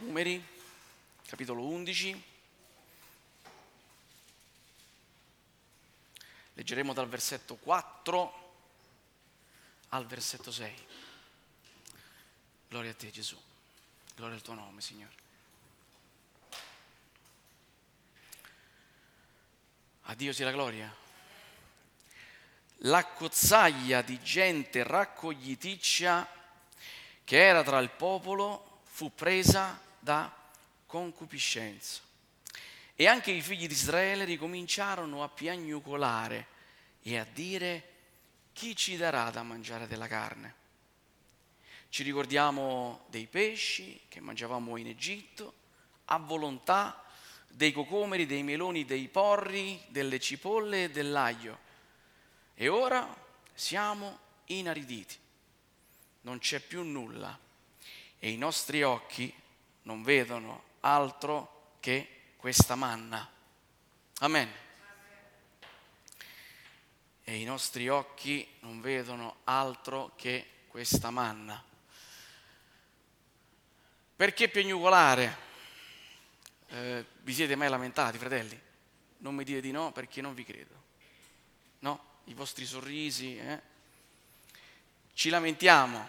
Numeri, capitolo 11. Leggeremo dal versetto 4 al versetto 6. Gloria a te, Gesù. Gloria al tuo nome, Signore. A Dio sia la gloria. L'accozzaglia di gente raccogliticcia che era tra il popolo fu presa da concupiscenza. E anche i figli di Israele ricominciarono a piagnucolare e a dire: chi ci darà da mangiare della carne? Ci ricordiamo dei pesci che mangiavamo in Egitto a volontà, dei cocomeri, dei meloni, dei porri, delle cipolle e dell'aglio. E ora siamo inariditi, non c'è più nulla e i nostri occhi non vedono altro che questa manna. Amen. E i nostri occhi non vedono altro che questa manna. Perché piagnucolare? Vi siete mai lamentati, fratelli? Non mi dite di no perché non vi credo. No? I vostri sorrisi. Ci lamentiamo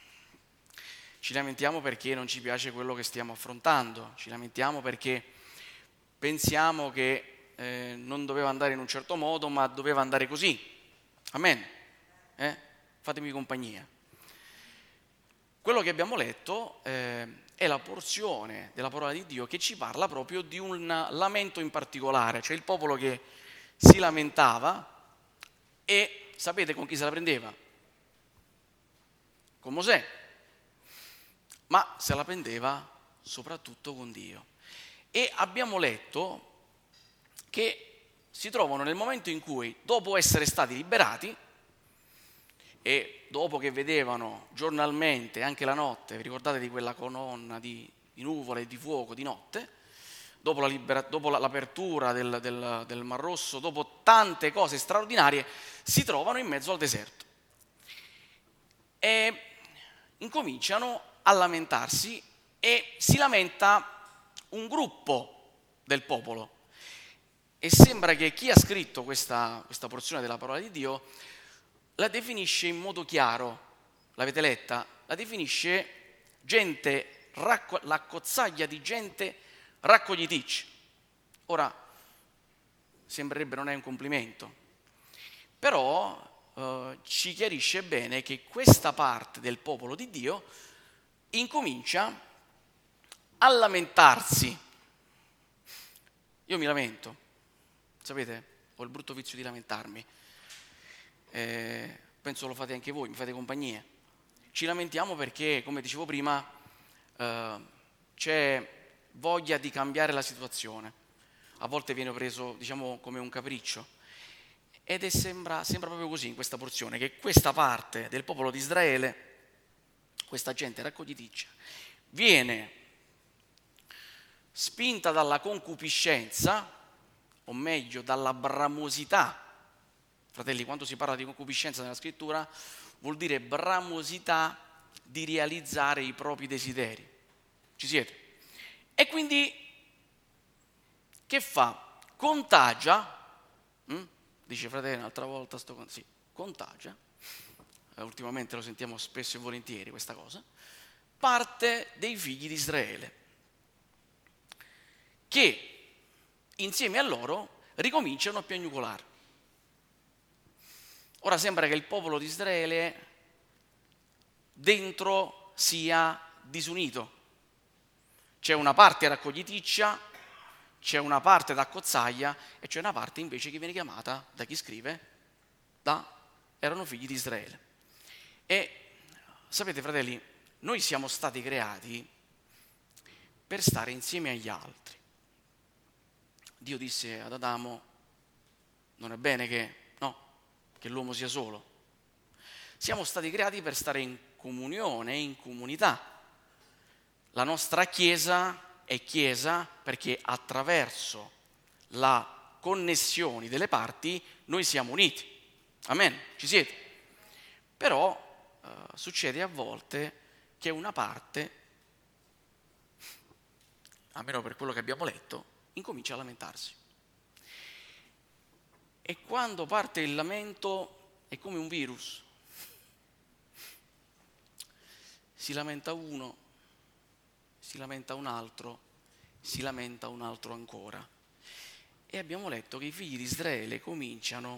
perché non ci piace quello che stiamo affrontando. Ci lamentiamo perché pensiamo che non doveva andare in un certo modo, ma doveva andare così. Amen. Fatemi compagnia. Quello che abbiamo letto è la porzione della parola di Dio che ci parla proprio di un lamento in particolare, cioè il popolo che si lamentava e sapete con chi se la prendeva? Con Mosè, ma se la prendeva soprattutto con Dio. E abbiamo letto che si trovano nel momento in cui, dopo essere stati liberati e dopo che vedevano giornalmente, anche la notte, vi ricordate di quella colonna di nuvole e di fuoco di notte, dopo l'apertura del Mar Rosso, dopo tante cose straordinarie, si trovano in mezzo al deserto e incominciano a lamentarsi e si lamenta un gruppo del popolo. E sembra che chi ha scritto questa porzione della parola di Dio la definisce in modo chiaro, l'avete letta? La definisce l'accozzaglia di gente raccogliticcia. Ora, sembrerebbe non è un complimento, però ci chiarisce bene che questa parte del popolo di Dio incomincia a lamentarsi. Io mi lamento, sapete, ho il brutto vizio di lamentarmi. Penso lo fate anche voi, mi fate compagnia. Ci lamentiamo perché, come dicevo prima, c'è voglia di cambiare la situazione. A volte viene preso, diciamo, come un capriccio. Ed sembra proprio così in questa porzione, che questa parte del popolo di Israele, questa gente raccogliticcia, viene spinta dalla concupiscenza, o meglio dalla bramosità. Fratelli, quando si parla di concupiscenza nella scrittura, vuol dire bramosità di realizzare i propri desideri. Ci siete? E quindi che fa? Contagia, dice fratello, un'altra volta contagia, ultimamente lo sentiamo spesso e volentieri questa cosa, parte dei figli di Israele, che insieme a loro ricominciano a piagnucolare. Ora sembra che il popolo di Israele dentro sia disunito. C'è una parte raccogliticcia, c'è una parte d'accozzaglia e c'è una parte invece che viene chiamata, da chi scrive, erano figli di Israele. E sapete, fratelli, noi siamo stati creati per stare insieme agli altri. Dio disse ad Adamo: non è bene che l'uomo sia solo. Siamo stati creati per stare in comunione, in comunità. La nostra Chiesa è Chiesa perché attraverso la connessione delle parti noi siamo uniti. Amen, ci siete? Però succede a volte che una parte almeno per quello che abbiamo letto, incomincia a lamentarsi. E quando parte il lamento è come un virus. Si lamenta uno, si lamenta un altro, si lamenta un altro ancora. E abbiamo letto che i figli di Israele cominciano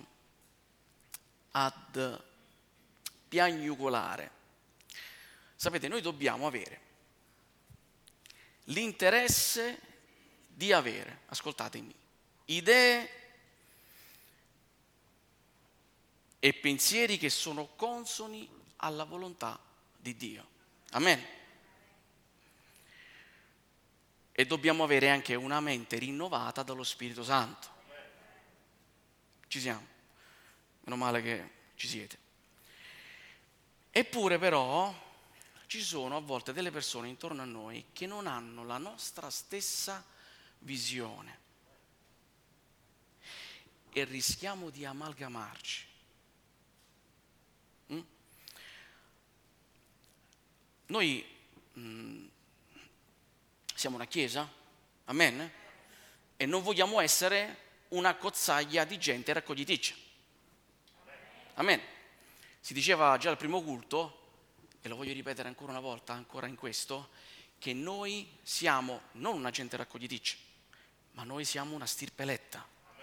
ad piagnucolare. Sapete, noi dobbiamo avere l'interesse di avere, ascoltatemi, idee e pensieri che sono consoni alla volontà di Dio. Amen. E dobbiamo avere anche una mente rinnovata dallo Spirito Santo. Ci siamo? Meno male che ci siete. Eppure però ci sono a volte delle persone intorno a noi che non hanno la nostra stessa visione e rischiamo di amalgamarci. Noi siamo una chiesa, amen? E non vogliamo essere una cozzaglia di gente raccogliticcia. Amen. Si diceva già al primo culto, e lo voglio ripetere ancora una volta, ancora in questo, che noi siamo non una gente raccogliticcia, ma noi siamo una stirpe eletta.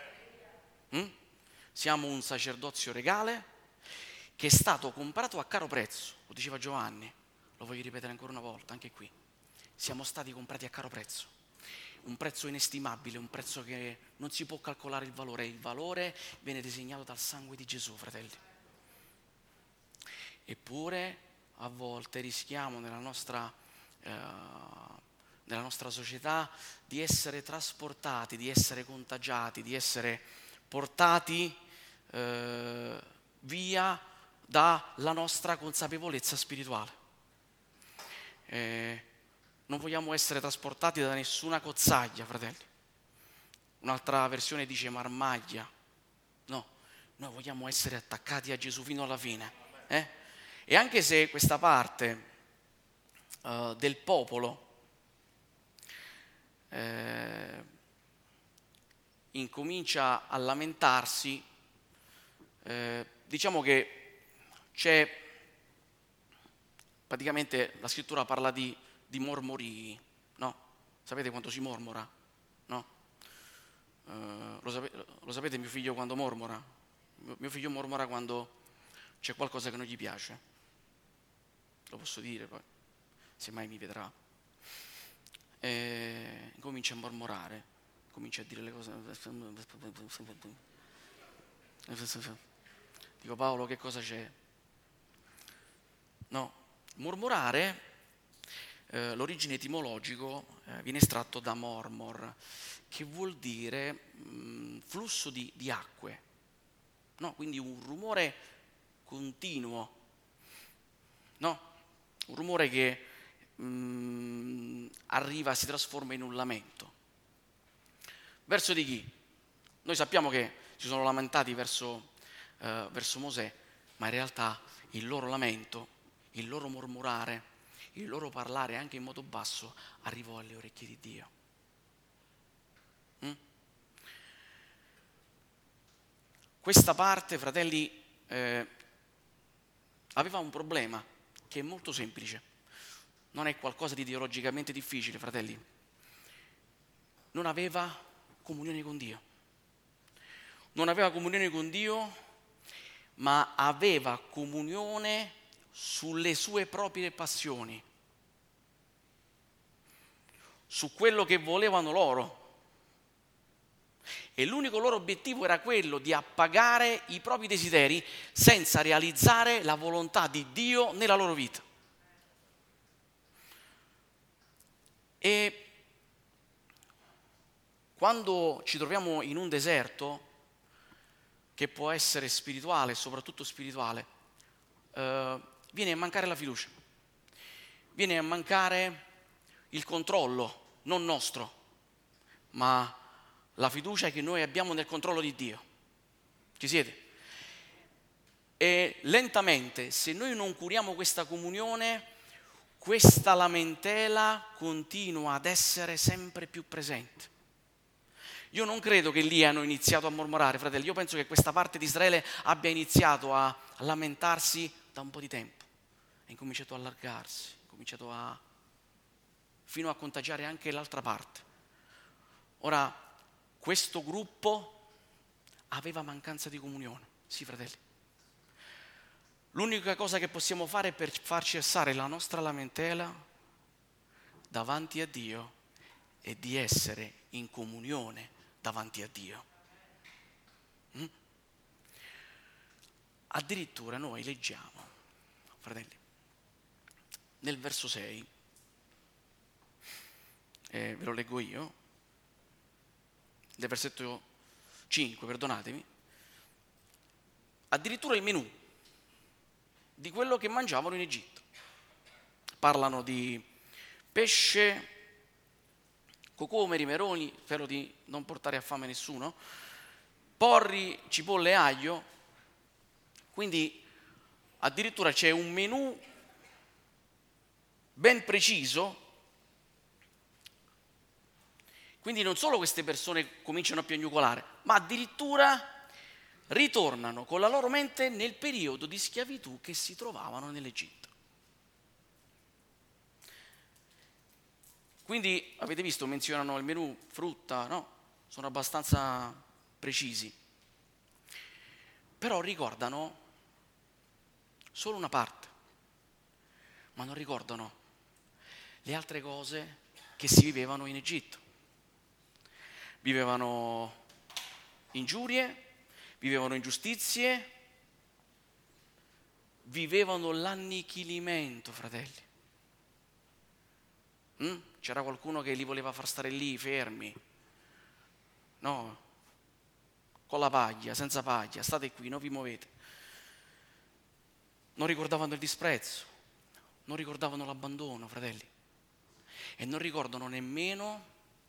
Siamo un sacerdozio regale che è stato comprato a caro prezzo, lo diceva Giovanni, lo voglio ripetere ancora una volta, anche qui. Siamo stati comprati a caro prezzo, un prezzo inestimabile, un prezzo che non si può calcolare il valore viene disegnato dal sangue di Gesù, fratelli. Eppure a volte rischiamo nella nostra società di essere trasportati, di essere contagiati, di essere portati via dalla nostra consapevolezza spirituale. Non vogliamo essere trasportati da nessuna cozzaglia, fratelli. Un'altra versione dice marmaglia. No, noi vogliamo essere attaccati a Gesù fino alla fine. E anche se questa parte del popolo incomincia a lamentarsi, diciamo che c'è, praticamente la scrittura parla di mormorii, no? Sapete quanto si mormora? No? Lo sapete mio figlio quando mormora? Mio figlio mormora quando c'è qualcosa che non gli piace. Lo posso dire poi, se mai mi vedrà. Comincia a mormorare, comincia a dire le cose. Dico Paolo, che cosa c'è? No, mormorare, l'origine etimologico viene estratto da mormor, che vuol dire flusso di acque, no? Quindi un rumore continuo, no? Un rumore che arriva, si trasforma in un lamento. Verso di chi? Noi sappiamo che si sono lamentati verso Mosè, ma in realtà il loro lamento, il loro mormorare, il loro parlare anche in modo basso arrivò alle orecchie di Dio. Questa parte, fratelli, aveva un problema che è molto semplice, non è qualcosa di ideologicamente difficile, fratelli. Non aveva comunione con Dio. Non aveva comunione con Dio, ma aveva comunione sulle sue proprie passioni, su quello che volevano loro. E l'unico loro obiettivo era quello di appagare i propri desideri senza realizzare la volontà di Dio nella loro vita. E quando ci troviamo in un deserto, che può essere spirituale, soprattutto spirituale, viene a mancare la fiducia, viene a mancare il controllo, non nostro, ma la fiducia che noi abbiamo nel controllo di Dio. Ci siete? E lentamente, se noi non curiamo questa comunione, questa lamentela continua ad essere sempre più presente. Io non credo che lì hanno iniziato a mormorare, fratelli, io penso che questa parte di Israele abbia iniziato a lamentarsi da un po' di tempo, è incominciato a allargarsi, è cominciato fino a contagiare anche l'altra parte. Ora, questo gruppo aveva mancanza di comunione, sì fratelli. L'unica cosa che possiamo fare per far cessare la nostra lamentela davanti a Dio è di essere in comunione davanti a Dio. Addirittura noi leggiamo, fratelli, nel verso 6, ve lo leggo io, nel versetto 5, perdonatemi, addirittura il menù di quello che mangiavano in Egitto. Parlano di pesce, cocomeri, meloni, spero di non portare a fame nessuno, porri, cipolle e aglio, quindi addirittura c'è un menù ben preciso. Quindi non solo queste persone cominciano a piagnucolare, ma addirittura ritornano con la loro mente nel periodo di schiavitù che si trovavano nell'Egitto. Quindi avete visto, menzionano il menù, frutta, no? Sono abbastanza precisi. Però ricordano solo una parte, ma non ricordano le altre cose che si vivevano in Egitto. Vivevano ingiurie, vivevano ingiustizie, vivevano l'annichilimento, fratelli. C'era qualcuno che li voleva far stare lì fermi, no? Con la paglia, senza paglia, state qui, non vi muovete. Non ricordavano il disprezzo, non ricordavano l'abbandono, fratelli, e non ricordano nemmeno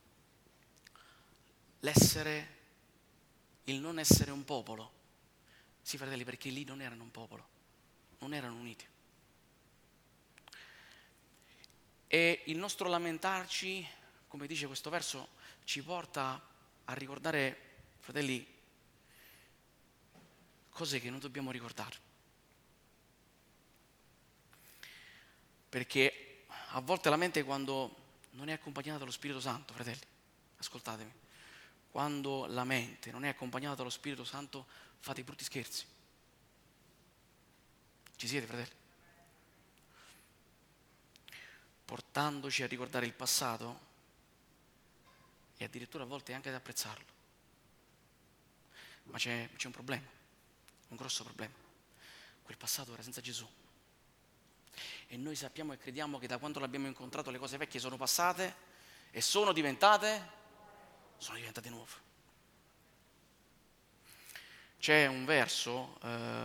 il non essere un popolo. Sì, fratelli, perché lì non erano un popolo, non erano uniti. E il nostro lamentarci, come dice questo verso, ci porta a ricordare, fratelli, cose che non dobbiamo ricordare. Perché a volte la mente, quando non è accompagnata dallo Spirito Santo, fratelli, ascoltatemi, quando la mente non è accompagnata dallo Spirito Santo, fa dei brutti scherzi. Ci siete, fratelli? Portandoci a ricordare il passato e addirittura a volte anche ad apprezzarlo. Ma c'è un problema, un grosso problema. Quel passato era senza Gesù. E noi sappiamo e crediamo che da quando l'abbiamo incontrato le cose vecchie sono passate e sono diventate nuove. C'è un verso,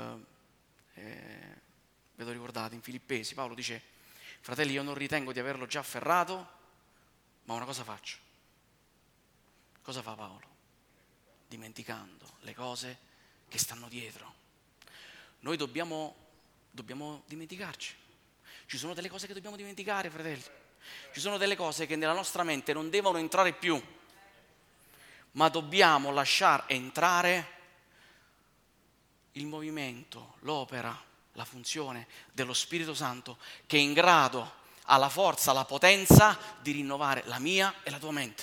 ve lo ricordate, in Filippesi, Paolo dice: fratelli, io non ritengo di averlo già afferrato, ma una cosa faccio. Cosa fa Paolo? Dimenticando le cose che stanno dietro. Noi dobbiamo dimenticarci. Ci sono delle cose che dobbiamo dimenticare, fratelli. Ci sono delle cose che nella nostra mente non devono entrare più, ma dobbiamo lasciar entrare il movimento, l'opera, la funzione dello Spirito Santo, che è in grado, ha la forza, la potenza di rinnovare la mia e la tua mente.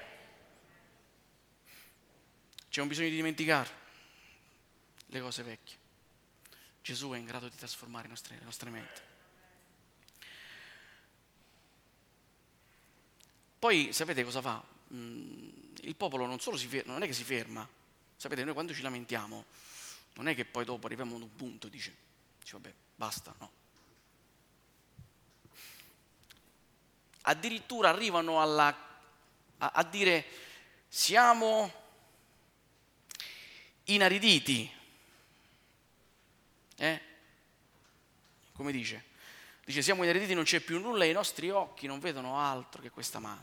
C'è un bisogno di dimenticare le cose vecchie. Gesù è in grado di trasformare le nostre menti. Poi sapete cosa fa? Il popolo non solo non è che si ferma. Sapete, noi quando ci lamentiamo non è che poi dopo arriviamo ad un punto e dice vabbè, basta, no. Addirittura arrivano a dire: siamo inariditi. Come dice? Dice: siamo inariditi, non c'è più nulla, e i nostri occhi non vedono altro che questa manna.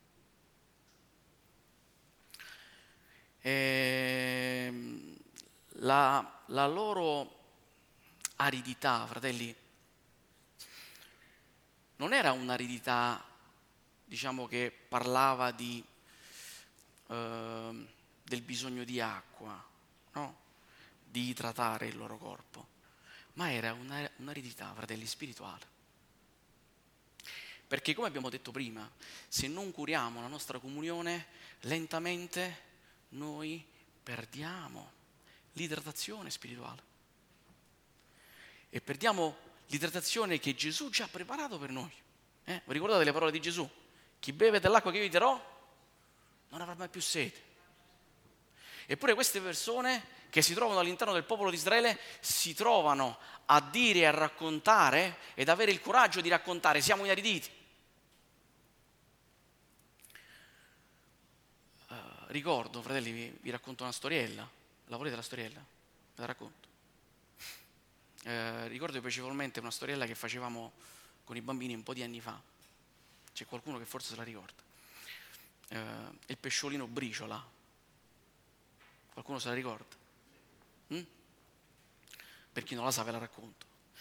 La loro aridità, fratelli, non era un'aridità, diciamo, che parlava del bisogno di acqua, no? Di idratare il loro corpo, ma era un'aridità, fratelli, spirituale. Perché, come abbiamo detto prima, se non curiamo la nostra comunione, lentamente noi perdiamo l'idratazione spirituale. E perdiamo l'idratazione che Gesù ci ha preparato per noi. Vi ricordate le parole di Gesù? Chi beve dell'acqua che io vi darò non avrà mai più sete. Eppure queste persone che si trovano all'interno del popolo di Israele si trovano a dire e a raccontare ed avere il coraggio di raccontare: siamo inariditi. Ricordo, fratelli, vi racconto una storiella. La volete la storiella? Ve la racconto. Ricordo piacevolmente una storiella che facevamo con i bambini un po' di anni fa. C'è qualcuno che forse se la ricorda. Il pesciolino Briciola. Qualcuno se la ricorda? Per chi non la sa ve la racconto.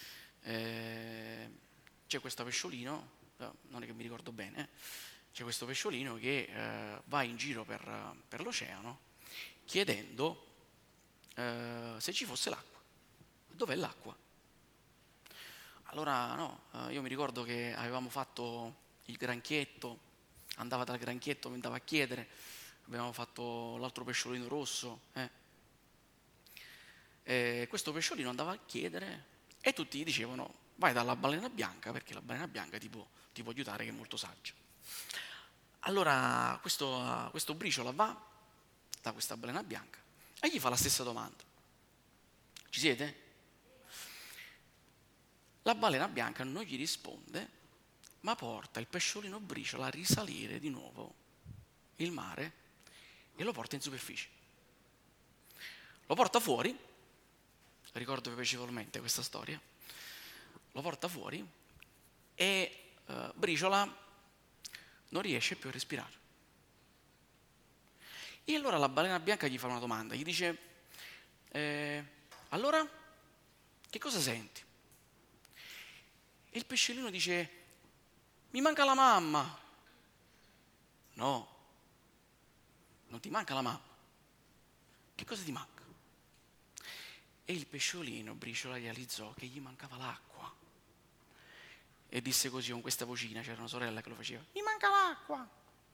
C'è questo pesciolino, non è che mi ricordo bene, c'è questo pesciolino che va in giro per l'oceano chiedendo se ci fosse l'acqua. Dov'è l'acqua? Allora no, io mi ricordo che avevamo fatto il granchietto, andava dal granchietto, mi andava a chiedere, abbiamo fatto l'altro pesciolino rosso, questo pesciolino andava a chiedere e tutti gli dicevano: vai dalla balena bianca, perché la balena bianca ti può aiutare, che è molto saggia. Allora questo Briciola va da questa balena bianca e gli fa la stessa domanda. Ci siete? La balena bianca non gli risponde, ma porta il pesciolino Briciola a risalire di nuovo il mare e lo porta in superficie. Lo porta fuori, ricordo piacevolmente questa storia, lo porta fuori e Briciola non riesce più a respirare. E allora la balena bianca gli fa una domanda, gli dice: allora, che cosa senti? E il pesciolino dice: mi manca la mamma. No, non ti manca la mamma. Che cosa ti manca? E il pesciolino Briciola realizzò che gli mancava l'acqua. E disse così con questa vocina, c'era una sorella che lo faceva: mi manca l'acqua.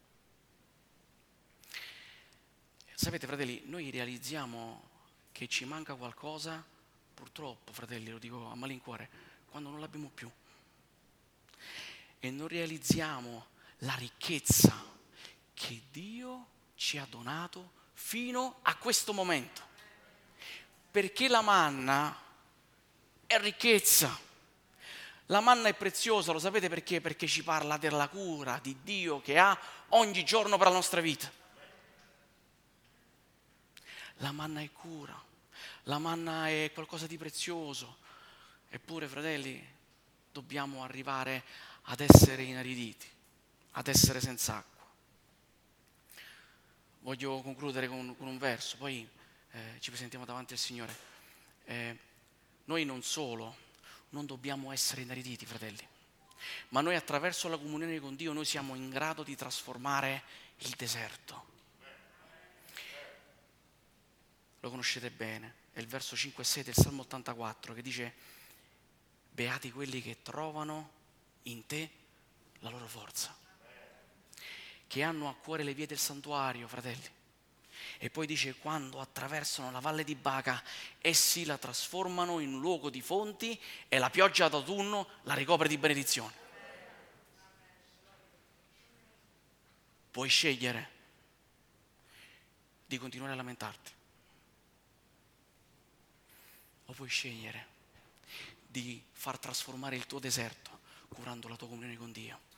Sapete, fratelli, noi realizziamo che ci manca qualcosa, purtroppo, fratelli, lo dico a malincuore, quando non l'abbiamo più. E non realizziamo la ricchezza che Dio ci ha donato fino a questo momento. Perché la manna è ricchezza. La manna è preziosa, lo sapete perché? Perché ci parla della cura di Dio che ha ogni giorno per la nostra vita. La manna è cura, la manna è qualcosa di prezioso. Eppure, fratelli, dobbiamo arrivare ad essere inariditi, ad essere senza acqua. Voglio concludere con un verso, poi ci presentiamo davanti al Signore. Noi non solo non dobbiamo essere inariditi, fratelli, ma noi attraverso la comunione con Dio noi siamo in grado di trasformare il deserto. Lo conoscete bene, è il verso 5 e 6 del Salmo 84 che dice: beati quelli che trovano in te la loro forza, che hanno a cuore le vie del santuario, fratelli. E poi dice: quando attraversano la valle di Baca, essi la trasformano in luogo di fonti e la pioggia d'autunno la ricopre di benedizione. Puoi scegliere di continuare a lamentarti, o puoi scegliere di far trasformare il tuo deserto curando la tua comunione con Dio.